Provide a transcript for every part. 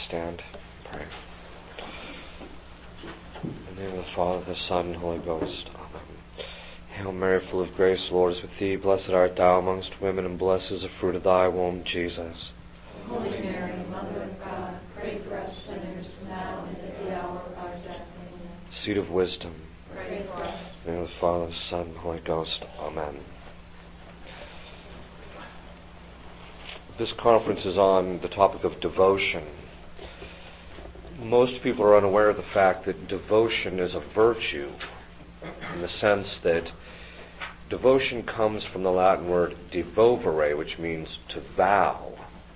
stand and pray. In the name of the Father, the Son, and Holy Ghost. Amen. Hail Mary, full of grace, the Lord is with thee. Blessed art thou amongst women, and blessed is the fruit of thy womb, Jesus. Holy Mary, Mother of God, pray for us sinners, now and at the hour of our death. Amen. Seat of wisdom. Pray for us. In the name of the Father, the Son, and Holy Ghost. Amen. This conference is on the topic of devotion. Most people are unaware of the fact that devotion is a virtue, in the sense that devotion comes from the Latin word devovere, which means to vow.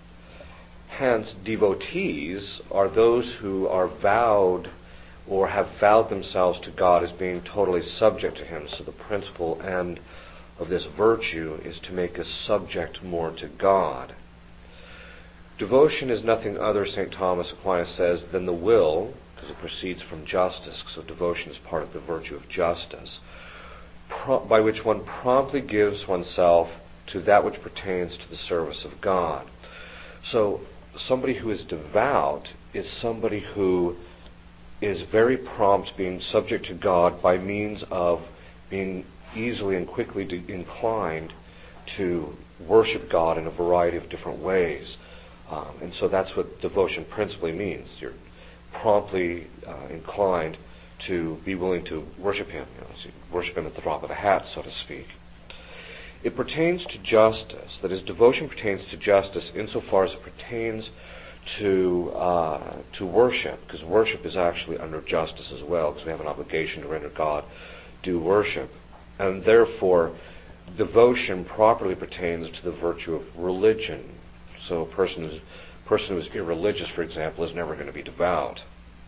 Hence, devotees are those who are vowed or have vowed themselves to God as being totally subject to Him. So the principal end of this virtue is to make us subject more to God. Devotion is nothing other, St. Thomas Aquinas says, than the will, because it proceeds from justice, so devotion is part of the virtue of justice, by which one promptly gives oneself to that which pertains to the service of God. So somebody who is devout is somebody who is very prompt being subject to God by means of being easily and quickly inclined to worship God in a variety of different ways. And so that's what devotion principally means. You're promptly inclined to be willing to worship Him. So you worship Him at the drop of a hat, so to speak. It pertains to justice. That is, devotion pertains to justice insofar as it pertains to worship, because worship is actually under justice as well, because we have an obligation to render God due worship. And therefore, devotion properly pertains to the virtue of religion. So a person who is irreligious, for example, is never going to be devout.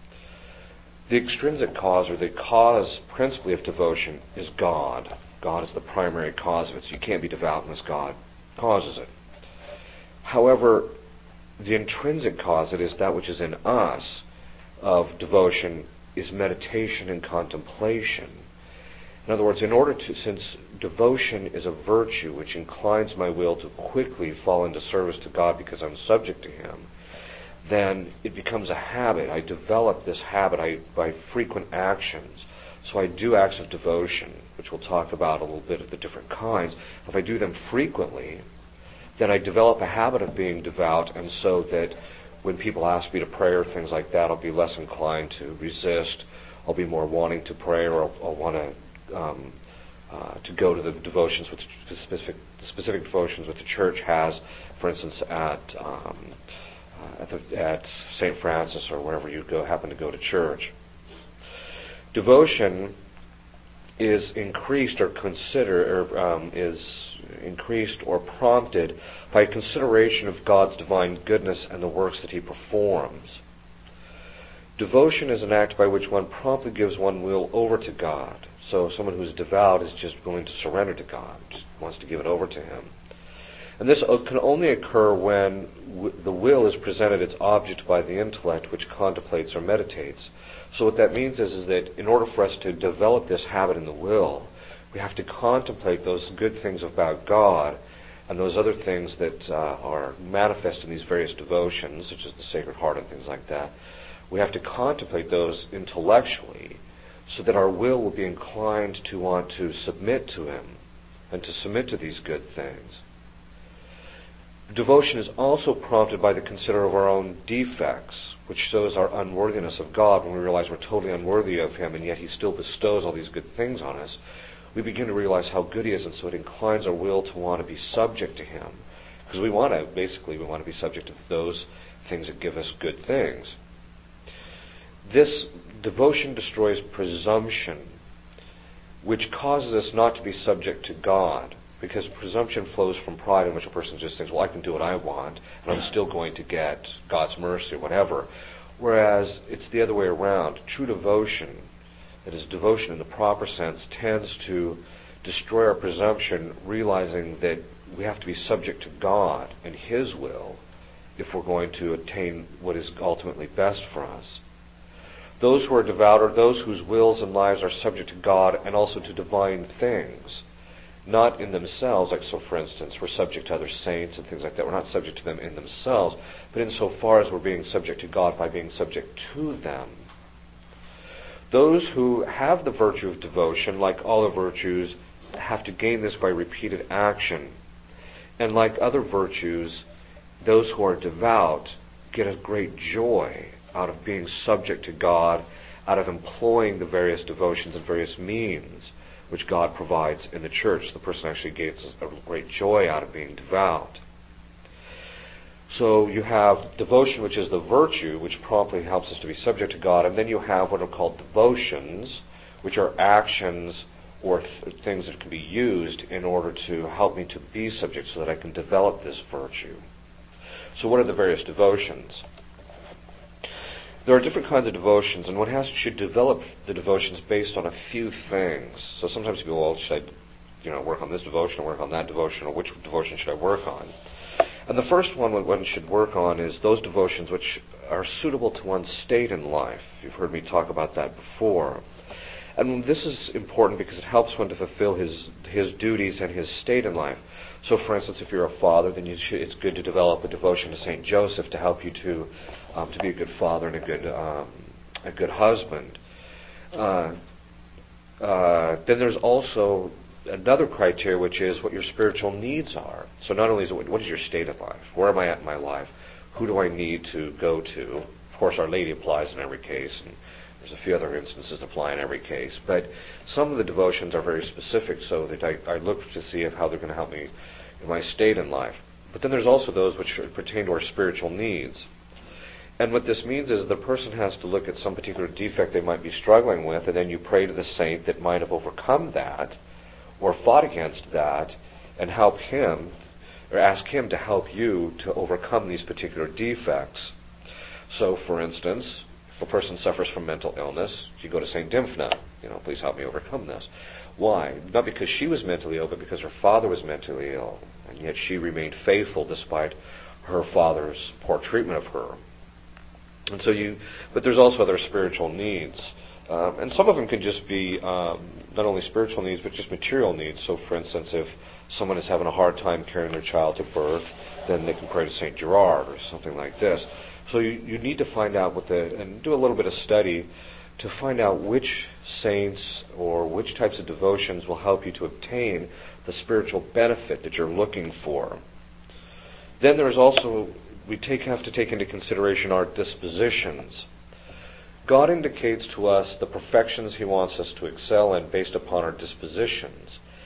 The extrinsic cause, or the cause principally of devotion, is God. God is the primary cause of it, so you can't be devout unless God causes it. However, the intrinsic cause, it is that which is in us of devotion, is meditation and contemplation. In other words, since devotion is a virtue which inclines my will to quickly fall into service to God because I'm subject to Him, then it becomes a habit. I develop this habit by frequent actions. So I do acts of devotion, which we'll talk about a little bit of the different kinds. If I do them frequently, then I develop a habit of being devout, and so that when people ask me to pray or things like that, I'll be less inclined to resist. I'll be more wanting to pray, or I'll want to go to the devotions, with the specific devotions that the Church has, for instance, at St. Francis or wherever you happen to go to church. Devotion is increased or prompted by consideration of God's divine goodness and the works that He performs. Devotion is an act by which one promptly gives one will over to God. So someone who is devout is just willing to surrender to God, just wants to give it over to Him. And this can only occur when the will is presented its object by the intellect, which contemplates or meditates. So what that means is that in order for us to develop this habit in the will, we have to contemplate those good things about God and those other things that are manifest in these various devotions, such as the Sacred Heart and things like that. We have to contemplate those intellectually so that our will be inclined to want to submit to Him and to submit to these good things. Devotion is also prompted by the consider of our own defects, which shows our unworthiness of God. When we realize we're totally unworthy of Him, and yet He still bestows all these good things on us, we begin to realize how good He is, and so it inclines our will to want to be subject to Him. Because we want to be subject to those things that give us good things. This devotion destroys presumption, which causes us not to be subject to God, because presumption flows from pride, in which a person just thinks, well, I can do what I want, and I'm still going to get God's mercy or whatever. Whereas it's the other way around. True devotion, that is, devotion in the proper sense, tends to destroy our presumption, realizing that we have to be subject to God and His will if we're going to attain what is ultimately best for us. Those who are devout are those whose wills and lives are subject to God and also to divine things. not in themselves, like so for instance, we're subject to other saints and things like that. We're not subject to them in themselves, but insofar as we're being subject to God by being subject to them. Those who have the virtue of devotion, like all the virtues, have to gain this by repeated action. And like other virtues, those who are devout get a great joy out of being subject to God, out of employing the various devotions and various means which God provides in the church. The person actually gets a great joy out of being devout. So you have devotion, which is the virtue, which promptly helps us to be subject to God, and then you have what are called devotions, which are actions or things that can be used in order to help me to be subject so that I can develop this virtue. So what are the various devotions? There are different kinds of devotions, and one should develop the devotions based on a few things. So sometimes you go, well, should I work on this devotion or work on that devotion, or which devotion should I work on? And the first one one should work on is those devotions which are suitable to one's state in life. You've heard me talk about that before. And this is important because it helps one to fulfill his duties and his state in life. So, for instance, if you're a father, then it's good to develop a devotion to Saint Joseph to help you to be a good father and a good husband. Then there's also another criteria, which is what your spiritual needs are. So not only is it what is your state of life, where am I at in my life, who do I need to go to? Of course, Our Lady applies in every case, and there's a few other instances that apply in every case. But some of the devotions are very specific, so that I look to see how they're going to help me in my state in life. But then there's also those which pertain to our spiritual needs. And what this means is the person has to look at some particular defect they might be struggling with, and then you pray to the saint that might have overcome that, or fought against that, and help him, or ask him to help you to overcome these particular defects. So, for instance, if a person suffers from mental illness, you go to St. Dymphna, please help me overcome this. Why? Not because she was mentally ill, but because her father was mentally ill, and yet she remained faithful despite her father's poor treatment of her. And so but there's also other spiritual needs. And some of them can just be not only spiritual needs, but just material needs. So, for instance, if someone is having a hard time carrying their child to birth, then they can pray to St. Gerard or something like this. So you need to find out and do a little bit of study to find out which saints or which types of devotions will help you to obtain the spiritual benefit that you're looking for. Then there is also, we have to take into consideration our dispositions. God indicates to us the perfections He wants us to excel in based upon our dispositions.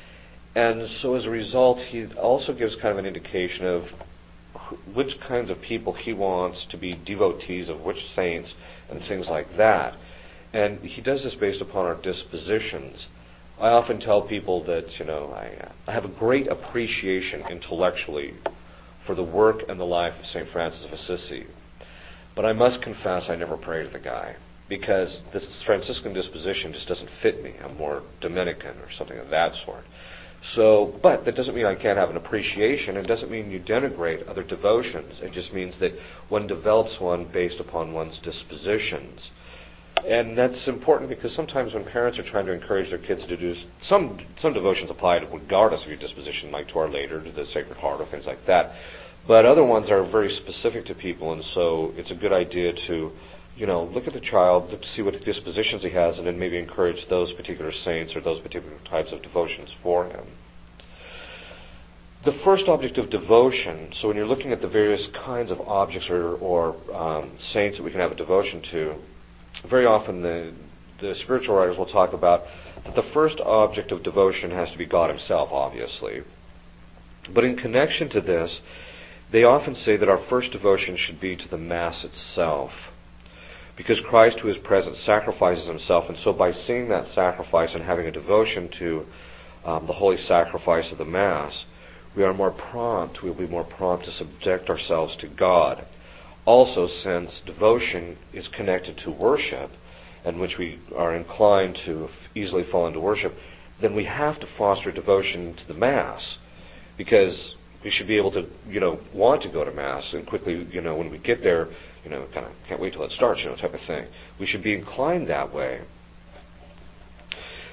And so as a result, He also gives kind of an indication of which kinds of people He wants to be devotees of which saints and things like that. And He does this based upon our dispositions. I often tell people that, I have a great appreciation intellectually for the work and the life of St. Francis of Assisi. But I must confess I never pray to the guy, because this Franciscan disposition just doesn't fit me. I'm more Dominican or something of that sort. So, but that doesn't mean I can't have an appreciation. It doesn't mean you denigrate other devotions. It just means that one develops one based upon one's dispositions. And that's important because sometimes when parents are trying to encourage their kids to do some devotions apply to regardless of your disposition, like to Our Lady or to the Sacred Heart or things like that. But other ones are very specific to people, and so it's a good idea to, look at the child, to see what dispositions he has, and then maybe encourage those particular saints or those particular types of devotions for him. The first object of devotion, so when you're looking at the various kinds of objects or saints that we can have a devotion to, very often the spiritual writers will talk about that the first object of devotion has to be God Himself, obviously. But in connection to this, they often say that our first devotion should be to the Mass itself, because Christ, who is present, sacrifices Himself, and so by seeing that sacrifice and having a devotion to the holy sacrifice of the Mass, we'll be more prompt to subject ourselves to God. Also, since devotion is connected to worship, and which we are inclined to easily fall into worship, then we have to foster devotion to the Mass, because we should be able to, want to go to Mass and quickly, when we get there, kind of can't wait till it starts, type of thing. We should be inclined that way.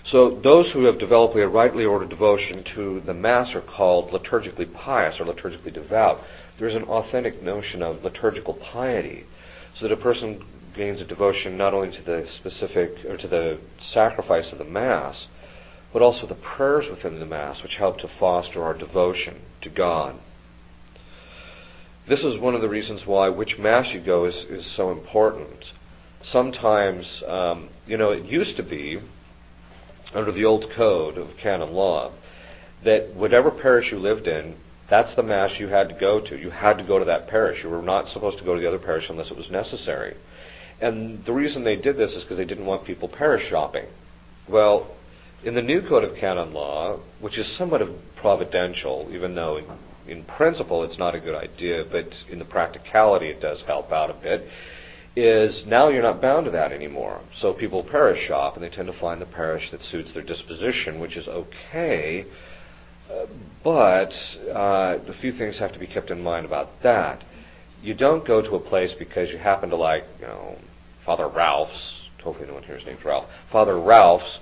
So those who have developed a rightly ordered devotion to the Mass are called liturgically pious or liturgically devout. There's an authentic notion of liturgical piety, so that a person gains a devotion not only to the specific or to the sacrifice of the Mass, but also the prayers within the Mass, which help to foster our devotion to God. This is one of the reasons why which Mass you go is so important. Sometimes, it used to be, under the old code of canon law, that whatever parish you lived in, that's the Mass you had to go to. You had to go to that parish. You were not supposed to go to the other parish unless it was necessary. And the reason they did this is because they didn't want people parish shopping. Well, in the new code of canon law, which is somewhat of providential, even though in principle it's not a good idea, but in the practicality it does help out a bit, is now you're not bound to that anymore. So people parish shop, and they tend to find the parish that suits their disposition, which is okay, but a few things have to be kept in mind about that. You don't go to a place because you happen to like, Father Ralph's, hopefully no one here is named Ralph, Father Ralph's,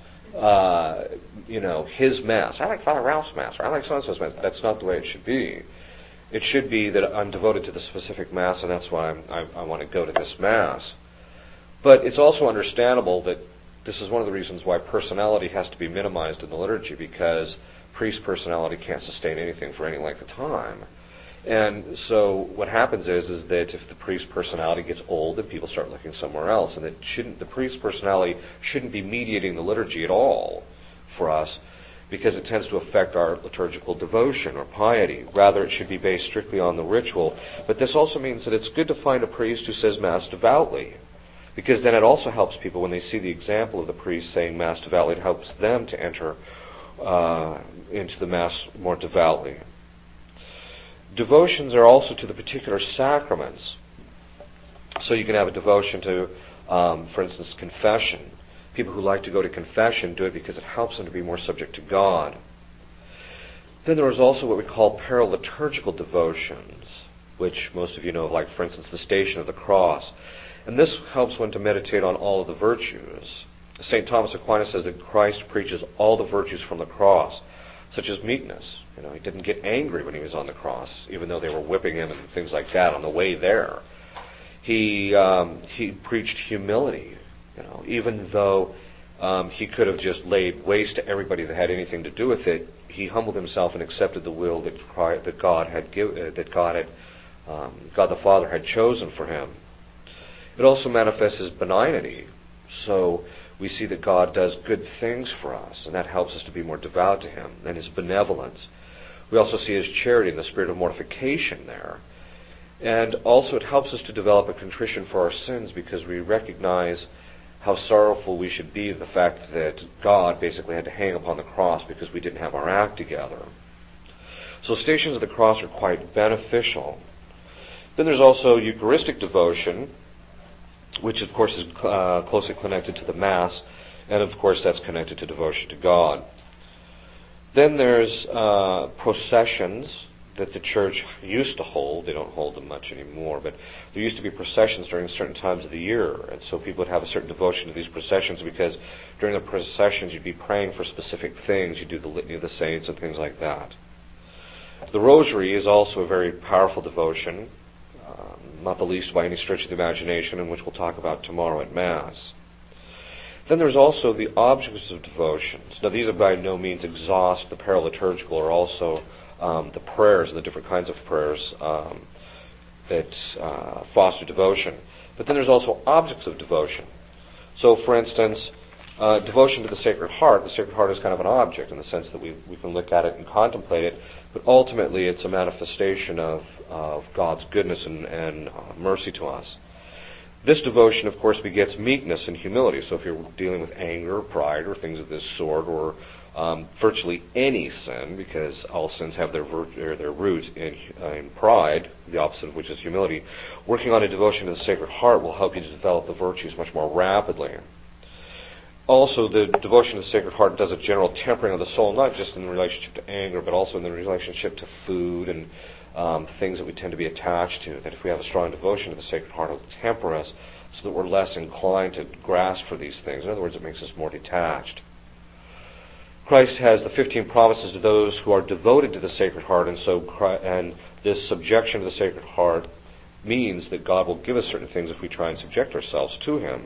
his Mass. I like Father Ralph's Mass, or I like so-and-so's Mass. That's not the way it should be. It should be that I'm devoted to the specific Mass, and that's why I want to go to this Mass. But it's also understandable that this is one of the reasons why personality has to be minimized in the liturgy, because priest personality can't sustain anything for any length of time. And so what happens is that if the priest personality gets old, then people start looking somewhere else, and the priest personality shouldn't be mediating the liturgy at all for us, because it tends to affect our liturgical devotion or piety. Rather, it should be based strictly on the ritual. But this also means that it's good to find a priest who says Mass devoutly, because then it also helps people when they see the example of the priest saying Mass devoutly. It helps them to enter into the Mass more devoutly. Devotions are also to the particular sacraments. So you can have a devotion to, for instance, confession. People who like to go to confession do it because it helps them to be more subject to God. Then there is also what we call paraliturgical devotions, which most of you know, like, for instance, the Station of the Cross. And this helps one to meditate on all of the virtues. St. Thomas Aquinas says that Christ preaches all the virtues from the cross, such as meekness. He didn't get angry when he was on the cross, even though they were whipping him and things like that on the way there. He preached humility. Even though he could have just laid waste to everybody that had anything to do with it, he humbled himself and accepted the will that God the Father had chosen for him. It also manifests his benignity. So we see that God does good things for us, and that helps us to be more devout to him, and his benevolence. We also see his charity and the spirit of mortification there. And also it helps us to develop a contrition for our sins, because we recognize how sorrowful we should be, the fact that God basically had to hang upon the cross because we didn't have our act together. So Stations of the Cross are quite beneficial. Then there's also Eucharistic devotion, which of course is closely connected to the Mass, and of course that's connected to devotion to God. Then there's processions that the Church used to hold. They don't hold them much anymore, but there used to be processions during certain times of the year, and so people would have a certain devotion to these processions, because during the processions you'd be praying for specific things. You'd do the Litany of the Saints and things like that. The Rosary is also a very powerful devotion, not the least by any stretch of the imagination, and which we'll talk about tomorrow at Mass. Then there's also the objects of devotions. Now these are by no means exhaust the paraliturgical, or also the prayers and the different kinds of prayers that foster devotion. But then there's also objects of devotion. So, for instance, devotion to the Sacred Heart. The Sacred Heart is kind of an object in the sense that we can look at it and contemplate it, but ultimately it's a manifestation of God's goodness and mercy to us. This devotion, of course, begets meekness and humility. So if you're dealing with anger, pride, or things of this sort, or virtually any sin, because all sins have their root in pride, the opposite of which is humility, working on a devotion to the Sacred Heart will help you to develop the virtues much more rapidly. Also, the devotion to the Sacred Heart does a general tempering of the soul, not just in relationship to anger, but also in the relationship to food and things that we tend to be attached to. That if we have a strong devotion to the Sacred Heart, it will temper us so that we're less inclined to grasp for these things. In other words, it makes us more detached. Christ has the 15 promises to those who are devoted to the Sacred Heart, and this subjection to the Sacred Heart means that God will give us certain things if we try and subject ourselves to Him.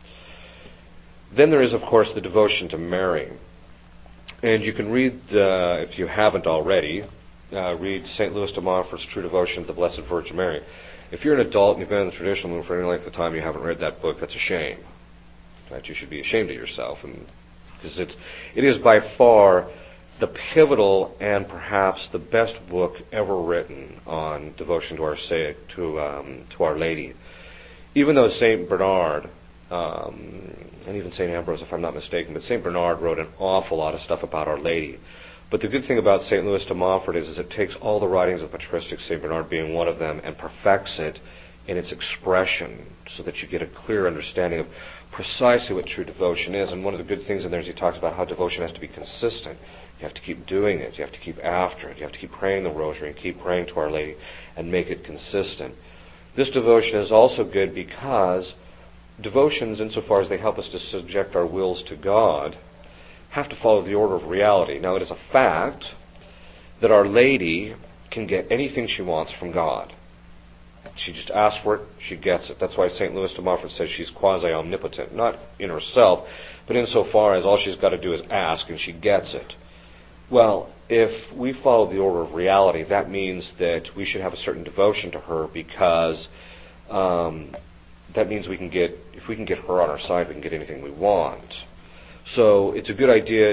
Then there is, of course, the devotion to Mary. And you can read, if you haven't already, read St. Louis de Montfort's True Devotion to the Blessed Virgin Mary. If you're an adult and you've been in the traditional movement for any length of time and you haven't read that book, that's a shame. In fact, you should be ashamed of yourself, because it is by far the pivotal and perhaps the best book ever written on devotion to Our Lady. Even though St. Bernard, and even St. Ambrose, if I'm not mistaken, but St. Bernard wrote an awful lot of stuff about Our Lady. But the good thing about St. Louis de Montfort is it takes all the writings of patristics, St. Bernard being one of them, and perfects it in its expression so that you get a clear understanding of precisely what true devotion is. And one of the good things in there is he talks about how devotion has to be consistent. You have to keep doing it. You have to keep after it. You have to keep praying the rosary and keep praying to Our Lady and make it consistent. This devotion is also good because devotions, insofar as they help us to subject our wills to God, have to follow the order of reality. Now, it is a fact that Our Lady can get anything she wants from God. She just asks for it, she gets it. That's why St. Louis de Montfort says she's quasi-omnipotent, not in herself, but insofar as all she's got to do is ask and she gets it. Well, if we follow the order of reality, that means that we should have a certain devotion to her, because that means if we can get her on our side, we can get anything we want. So it's a good idea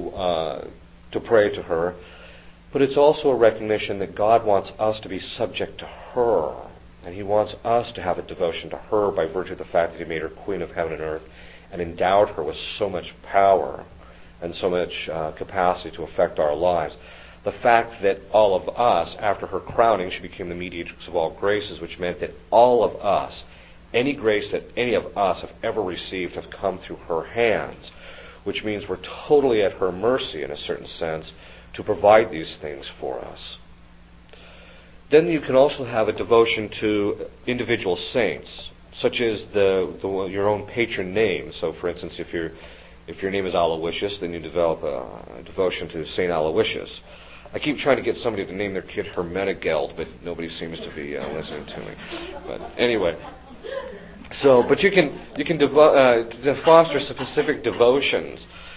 to pray to her, but it's also a recognition that God wants us to be subject to her, and He wants us to have a devotion to her by virtue of the fact that He made her Queen of Heaven and Earth and endowed her with so much power and so much capacity to affect our lives. The fact that all of us, after her crowning, she became the mediatrix of all graces, which meant that all of us, any grace that any of us have ever received, have come through her hands, which means we're totally at her mercy, in a certain sense, to provide these things for us. Then you can also have a devotion to individual saints, such as your own patron name. So, for instance, if your name is Aloysius, then you develop a devotion to Saint Aloysius. I keep trying to get somebody to name their kid Hermenegeld, but nobody seems to be listening to me. But anyway, but you can foster specific devotions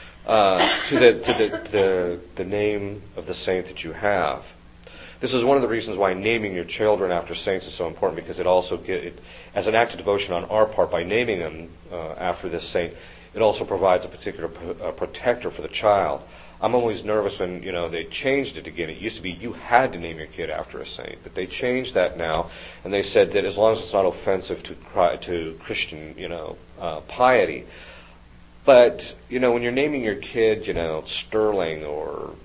to the name of the saint that you have. This is one of the reasons why naming your children after saints is so important, because it also as an act of devotion on our part, by naming them after this saint, it also provides a particular protector for the child. I'm always nervous when they changed it again. It used to be you had to name your kid after a saint, but they changed that now, and they said that as long as it's not offensive to Christian piety. But when you're naming your kid Sterling or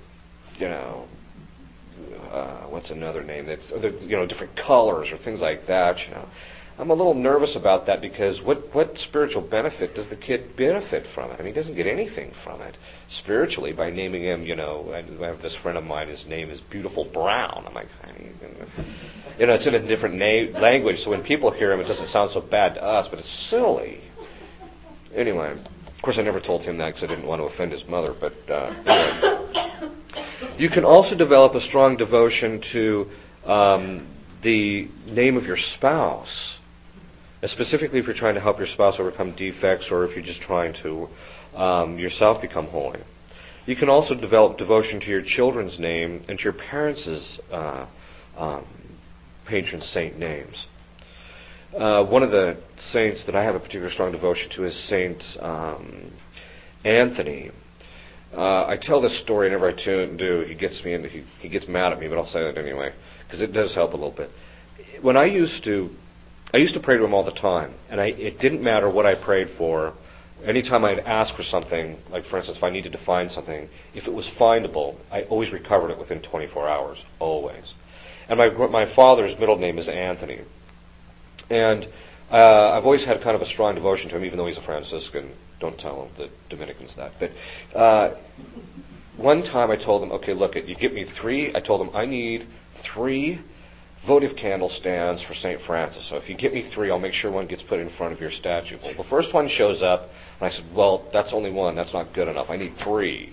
what's another name that's different colors or things like that, I'm a little nervous about that, because what spiritual benefit does the kid benefit from it? I mean, he doesn't get anything from it spiritually by naming him, I have this friend of mine, his name is Beautiful Brown. I'm like, it's in a different language, so when people hear him, it doesn't sound so bad to us, but it's silly. Anyway, of course I never told him that because I didn't want to offend his mother, but anyway. You can also develop a strong devotion to the name of your spouse. Specifically if you're trying to help your spouse overcome defects, or if you're just trying to yourself become holy. You can also develop devotion to your children's name and to your parents' patron saint names. One of the saints that I have a particular strong devotion to is Saint Anthony. I tell this story whenever I do. He gets mad at me, but I'll say it anyway, because it does help a little bit. When I used to pray to him all the time, and it didn't matter what I prayed for. Anytime I'd ask for something, like for instance, if I needed to find something, if it was findable, I always recovered it within 24 hours, always. And my father's middle name is Anthony. And I've always had kind of a strong devotion to him, even though he's a Franciscan. Don't tell the Dominicans that. But one time I told him, okay, look, you get me 3. I told him I need 3 votive candle stands for St. Francis. So if you get me 3, I'll make sure one gets put in front of your statue. Well, the first one shows up, and I said, well, that's only 1. That's not good enough. I need 3.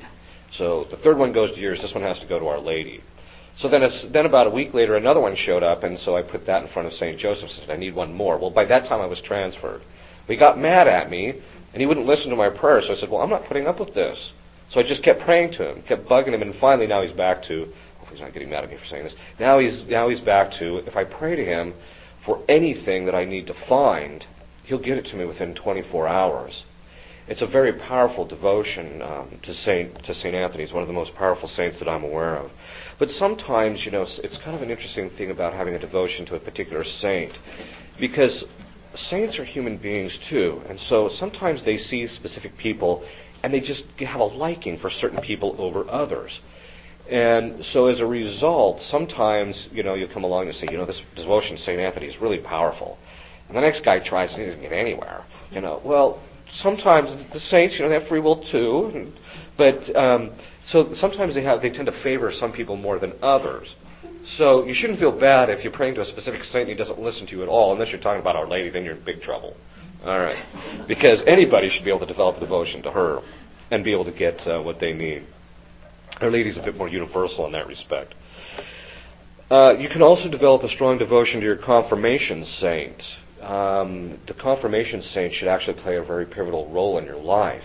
So the third one goes to yours. This one has to go to Our Lady. So then about a week later, another one showed up, and so I put that in front of St. Joseph and said, I need one more. Well, by that time I was transferred. He got mad at me, and he wouldn't listen to my prayer. So I said, well, I'm not putting up with this. So I just kept praying to him, kept bugging him, and finally now he's back to, hopefully he's not getting mad at me for saying this, now he's back to, if I pray to him for anything that I need to find, he'll get it to me within 24 hours. It's a very powerful devotion to Saint Anthony. He's one of the most powerful saints that I'm aware of. But sometimes, it's kind of an interesting thing about having a devotion to a particular saint, because saints are human beings too, and so sometimes they see specific people and they just have a liking for certain people over others. And so as a result, sometimes, you come along and say, this devotion to St. Anthony is really powerful. And the next guy tries and he doesn't get anywhere. Well, sometimes the saints, they have free will too. But so sometimes they tend to favor some people more than others. So you shouldn't feel bad if you're praying to a specific saint and he doesn't listen to you at all. Unless you're talking about Our Lady, then you're in big trouble. All right. Because anybody should be able to develop a devotion to her and be able to get what they need. Our Lady's a bit more universal in that respect. You can also develop a strong devotion to your confirmation saint. The confirmation saint should actually play a very pivotal role in your life.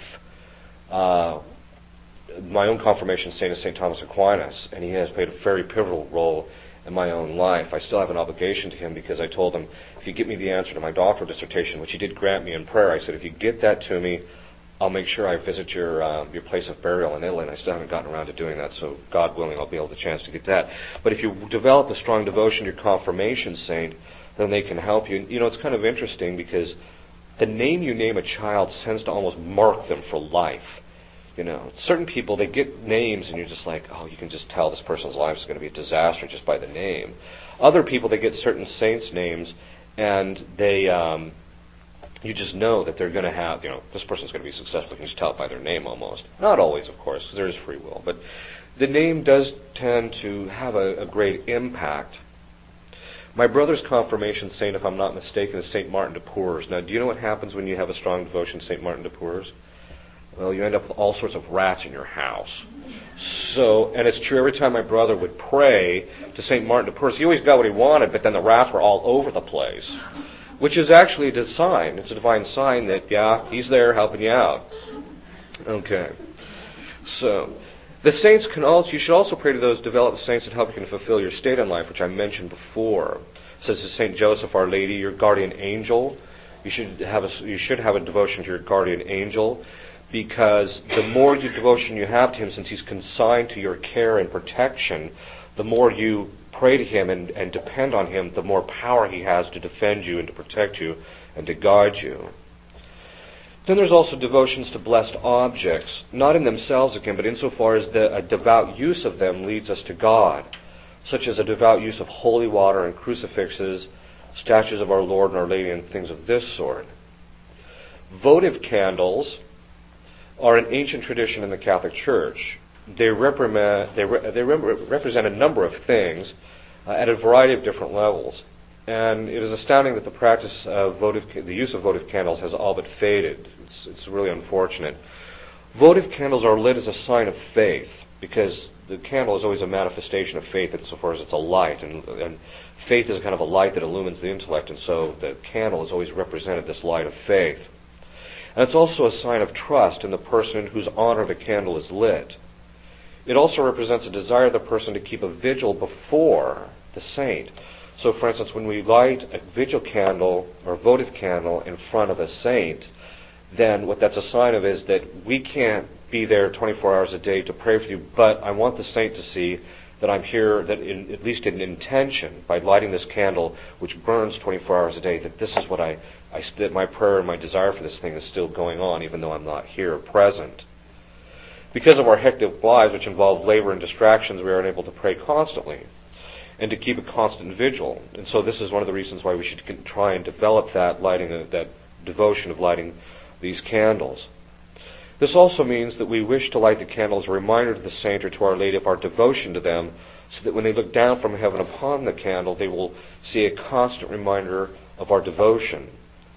My own confirmation saint is St. Thomas Aquinas, and he has played a very pivotal role in my own life. I still have an obligation to him because I told him, if you get me the answer to my doctoral dissertation, which he did grant me in prayer, I said, if you get that to me, I'll make sure I visit your place of burial in Italy, and I still haven't gotten around to doing that, so God willing, I'll be able to chance to get that. But if you develop a strong devotion to your confirmation saint, then they can help you. It's kind of interesting because the name you name a child tends to almost mark them for life. Certain people, they get names and you're just like, oh, you can just tell this person's life is going to be a disaster just by the name. Other people, they get certain saints' names and they, you just know that they're going to have, this person's going to be successful. You can just tell it by their name almost. Not always, of course, because there is free will. But the name does tend to have a great impact. My brother's confirmation saint, if I'm not mistaken, is St. Martin de Porres. Now, do you know what happens when you have a strong devotion to St. Martin de Porres? Well, you end up with all sorts of rats in your house. So, and it's true, every time my brother would pray to St. Martin de Porres, he always got what he wanted, but then the rats were all over the place. Which is actually a sign. It's a divine sign that, yeah, he's there helping you out. Okay. So, the saints you should also pray to those developed saints that help you to fulfill your state in life, which I mentioned before. Such as St. Joseph, Our Lady, your guardian angel. You should have a devotion to your guardian angel, because the more devotion you have to him, since he's consigned to your care and protection, the more you pray to him and depend on him, the more power he has to defend you and to protect you and to guide you. Then there's also devotions to blessed objects, not in themselves again, but insofar as a devout use of them leads us to God, such as a devout use of holy water and crucifixes, statues of our Lord and Our Lady, and things of this sort. Votive candles are an ancient tradition in the Catholic Church. They represent a number of things at a variety of different levels. And it is astounding that the practice of the use of votive candles has all but faded. It's really unfortunate. Votive candles are lit as a sign of faith, because the candle is always a manifestation of faith insofar as it's a light, and faith is kind of a light that illumines the intellect, and so the candle has always represented this light of faith. And it's also a sign of trust in the person in whose honor the candle is lit. It also represents a desire of the person to keep a vigil before the saint. So, for instance, when we light a vigil candle or votive candle in front of a saint, then what that's a sign of is that we can't be there 24 hours a day to pray for you, but I want the saint to see that I'm here, that at least in intention, by lighting this candle, which burns 24 hours a day, that this is what that my prayer and my desire for this thing is still going on, even though I'm not here present. Because of our hectic lives, which involve labor and distractions, we are unable to pray constantly and to keep a constant vigil. And so this is one of the reasons why we should try and develop that devotion of lighting these candles. This also means that we wish to light the candle as a reminder to the saint or to Our Lady of our devotion to them, so that when they look down from heaven upon the candle, they will see a constant reminder of our devotion.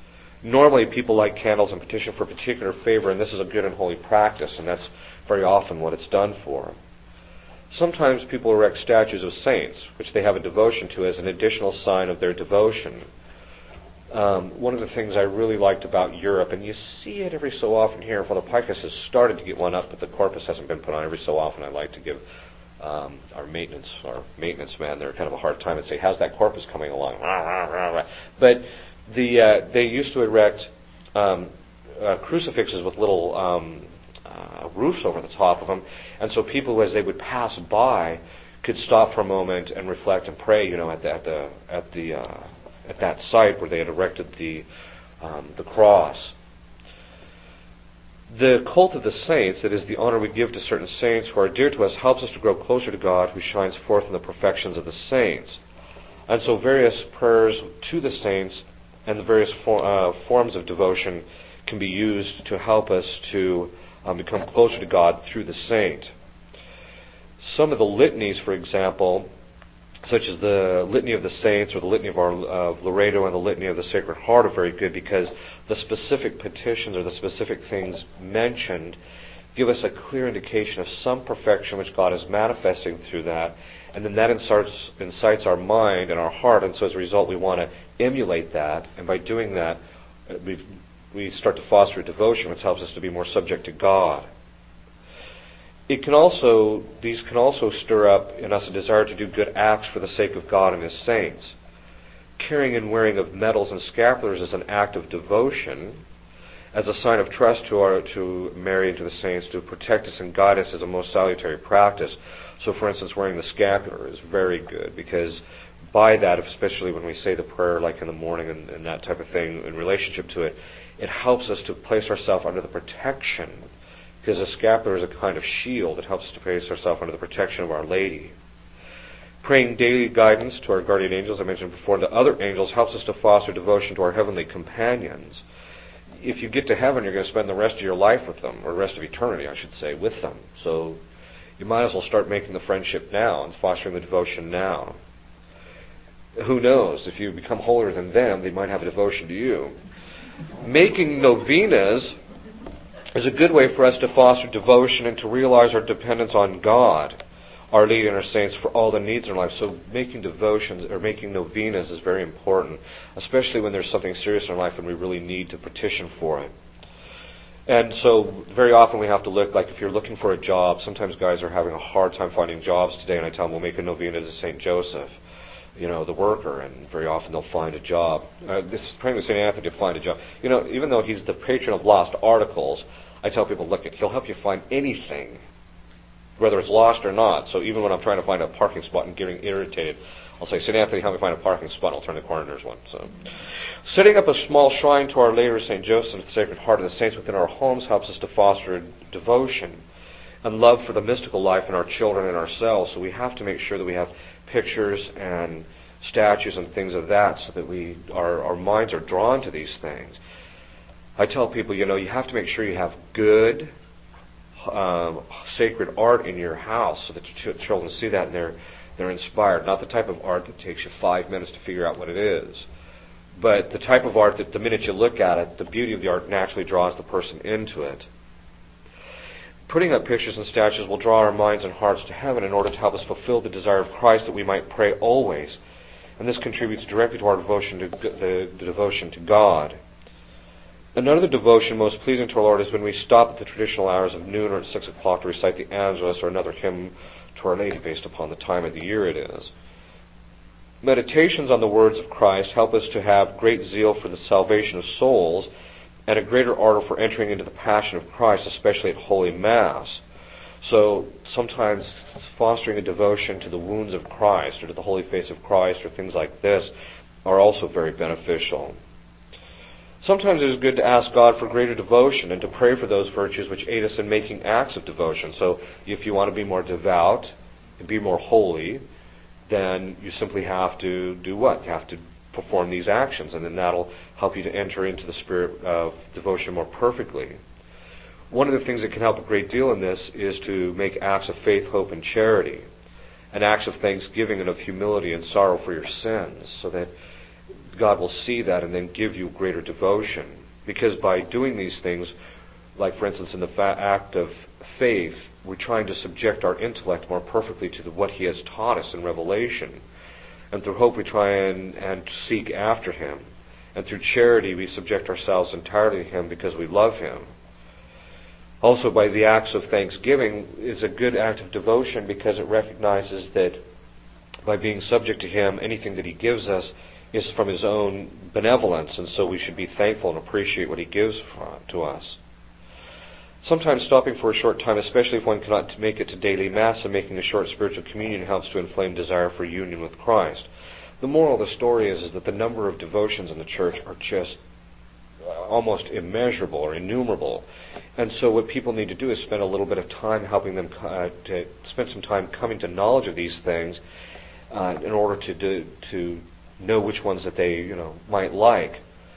Normally people light candles and petition for a particular favor, and this is a good and holy practice, and that's very often what it's done for. Sometimes people erect statues of saints, which they have a devotion to as an additional sign of their devotion. One of the things I really liked about Europe, and you see it every so often here, Father Picus has started to get one up, but the corpus hasn't been put on. Every so often I like to give our maintenance man there kind of a hard time and say, how's that corpus coming along? But they used to erect crucifixes with little roofs over the top of them, and so people, as they would pass by, could stop for a moment and reflect and pray, at that site where they had erected the cross. The cult of the saints, that is, the honor we give to certain saints who are dear to us, helps us to grow closer to God, who shines forth in the perfections of the saints. And so various prayers to the saints and the various forms of devotion can be used to help us to become closer to God through the saint. Some of the litanies, for example, such as the Litany of the Saints or the Litany of Loreto and the Litany of the Sacred Heart, are very good because the specific petitions or the specific things mentioned give us a clear indication of some perfection which God is manifesting through that, and then that incites our mind and our heart, and so as a result we want to emulate that, and by doing that we start to foster a devotion which helps us to be more subject to God. These can also stir up in us a desire to do good acts for the sake of God and His saints. Carrying and wearing of medals and scapulars is an act of devotion, as a sign of trust to Mary and to the saints, to protect us and guide us, is a most salutary practice. So, for instance, wearing the scapular is very good, because by that, especially when we say the prayer like in the morning and that type of thing in relationship to it, it helps us to place ourselves under the protection, because a scapular is a kind of shield. It helps us to place ourselves under the protection of Our Lady. Praying daily guidance to our guardian angels, I mentioned before, and to other angels, helps us to foster devotion to our heavenly companions. If you get to heaven, you're going to spend the rest of your life with them, or the rest of eternity, I should say, with them. So you might as well start making the friendship now and fostering the devotion now. Who knows? If you become holier than them, they might have a devotion to you. Making novenas is a good way for us to foster devotion and to realize our dependence on God, Our Lady and our saints, for all the needs in our life. So making devotions or making novenas is very important, especially when there's something serious in our life and we really need to petition for it. And so very often we have to look, like if you're looking for a job, sometimes guys are having a hard time finding jobs today, and I tell them, we'll make a novena to St. Joseph, the worker, and very often they'll find a job. This is praying to St. Anthony to find a job. Even though he's the patron of lost articles, I tell people, look, he'll help you find anything, whether it's lost or not. So even when I'm trying to find a parking spot and getting irritated, I'll say, St. Anthony, help me find a parking spot. I'll turn the corner and there's one. So, setting up a small shrine to Our Lady or St. Joseph, the Sacred Heart of the Saints, within our homes helps us to foster devotion and love for the mystical life in our children and ourselves. So we have to make sure that we have pictures and statues and things of that, so that our minds are drawn to these things. I tell people, you have to make sure you have good, sacred art in your house, so that your children see that and they're inspired. Not the type of art that takes you 5 minutes to figure out what it is, but the type of art that the minute you look at it, the beauty of the art naturally draws the person into it. Putting up pictures and statues will draw our minds and hearts to heaven in order to help us fulfill the desire of Christ that we might pray always. And this contributes directly to our devotion to the devotion to God. Another devotion most pleasing to our Lord is when we stop at the traditional hours of noon or at 6 o'clock to recite the Angelus or another hymn to Our Lady based upon the time of the year it is. Meditations on the words of Christ help us to have great zeal for the salvation of souls and a greater ardor for entering into the passion of Christ, especially at Holy Mass. So sometimes fostering a devotion to the wounds of Christ or to the holy face of Christ or things like this are also very beneficial. Sometimes it is good to ask God for greater devotion and to pray for those virtues which aid us in making acts of devotion. So if you want to be more devout and be more holy, then you simply have to do what? You have to perform these actions, and then that'll help you to enter into the spirit of devotion more perfectly. One of the things that can help a great deal in this is to make acts of faith, hope, and charity, and acts of thanksgiving and of humility and sorrow for your sins, so that God will see that and then give you greater devotion. Because by doing these things, like for instance in the act of faith, we're trying to subject our intellect more perfectly to what He has taught us in Revelation. And through hope we try and seek after Him. And through charity we subject ourselves entirely to Him because we love Him. Also, by the acts of thanksgiving is a good act of devotion because it recognizes that by being subject to Him, anything that He gives us is from His own benevolence, and so we should be thankful and appreciate what He gives to us. Sometimes stopping for a short time, especially if one cannot make it to daily Mass, and making a short spiritual communion helps to inflame desire for union with Christ. The moral of the story is that the number of devotions in the Church are just almost immeasurable or innumerable. And so what people need to do is spend a little bit of time helping them to spend some time coming to knowledge of these things in order to know which ones that they might like.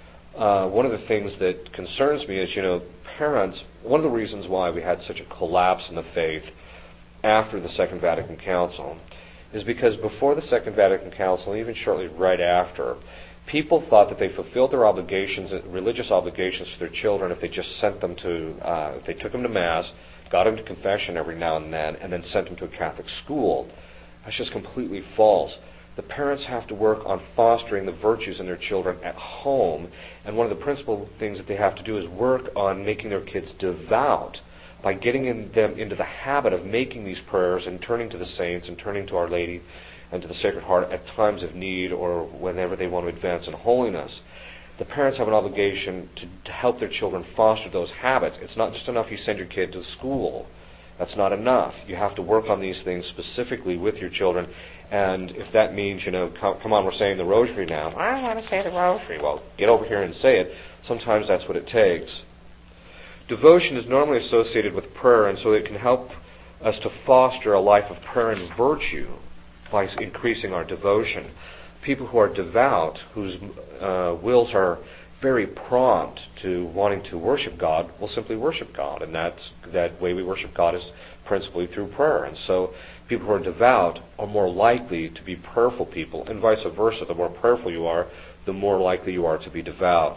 One of the things that concerns me is parents. One of the reasons why we had such a collapse in the faith after the Second Vatican Council is because before the Second Vatican Council, and even shortly right after, people thought that they fulfilled their obligations, religious obligations to their children, if they just sent them if they took them to Mass, got them to confession every now and then sent them to a Catholic school. That's just completely false. The parents have to work on fostering the virtues in their children at home, and one of the principal things that they have to do is work on making their kids devout by getting them into the habit of making these prayers and turning to the saints and turning to Our Lady and to the Sacred Heart at times of need or whenever they want to advance in holiness. The parents have an obligation to help their children foster those habits. It's not just enough you send your kid to school. That's not enough. You have to work on these things specifically with your children. And if that means, come on, we're saying the Rosary now. I want to say the Rosary. Well, get over here and say it. Sometimes that's what it takes. Devotion is normally associated with prayer, and so it can help us to foster a life of prayer and virtue by increasing our devotion. People who are devout, whose wills are very prompt to wanting to worship God, will simply worship God, and that way we worship God is principally through prayer. And so people who are devout are more likely to be prayerful people, and vice versa. The more prayerful you are, the more likely you are to be devout.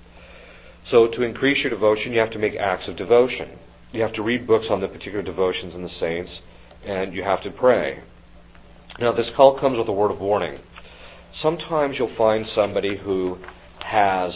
So to increase your devotion, you have to make acts of devotion. You have to read books on the particular devotions in the saints, and you have to pray. Now, this call comes with a word of warning. Sometimes you'll find somebody who has,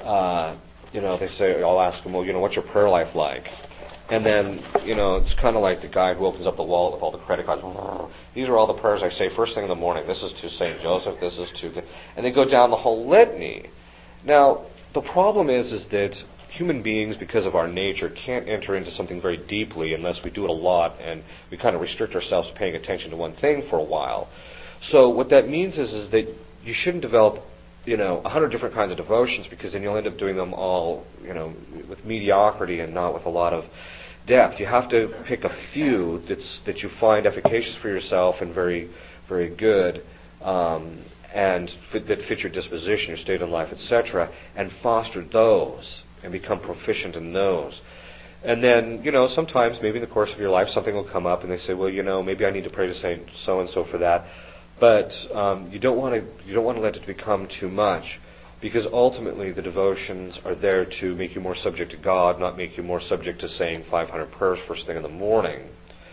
they say, I'll ask them, well, what's your prayer life like? And then, it's kind of like the guy who opens up the wallet with all the credit cards. These are all the prayers I say first thing in the morning. This is to St. Joseph. This is to... And they go down the whole litany. Now, the problem is that human beings, because of our nature, can't enter into something very deeply unless we do it a lot, and we kind of restrict ourselves to paying attention to one thing for a while. So what that means is that you shouldn't develop 100 different kinds of devotions, because then you'll end up doing them all, with mediocrity and not with a lot of depth. You have to pick a few that you find efficacious for yourself and very, very good, and that fit your disposition, your state in life, etc., and foster those and become proficient in those. And then, sometimes, maybe in the course of your life, something will come up and they say, well, maybe I need to pray to Saint so-and-so for that. But you don't want to let it become too much, because ultimately the devotions are there to make you more subject to God, not make you more subject to saying 500 prayers first thing in the morning.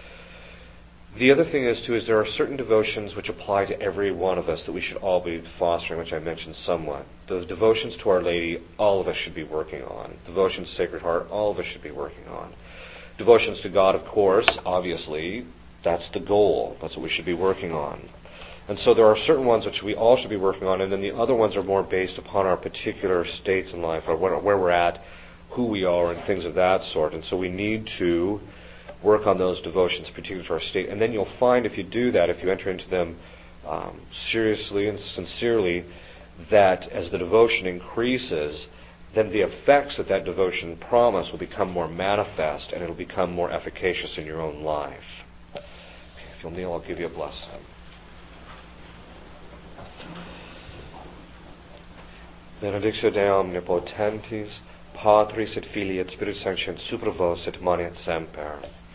The other thing is there are certain devotions which apply to every one of us that we should all be fostering, which I mentioned somewhat. The devotions to Our Lady, all of us should be working on. Devotions to Sacred Heart, all of us should be working on. Devotions to God, of course, obviously, that's the goal. That's what we should be working on. And so there are certain ones which we all should be working on, and then the other ones are more based upon our particular states in life, or where we're at, who we are, and things of that sort. And so we need to work on those devotions particular to our state. And then you'll find if you do that, if you enter into them seriously and sincerely, that as the devotion increases, then the effects that devotion promise will become more manifest, and it'll become more efficacious in your own life. If you'll kneel, I'll give you a blessing. Benedictio Dei omnipotentis, Patris et Filii et Spiritus Sancti, super vos et manet semper.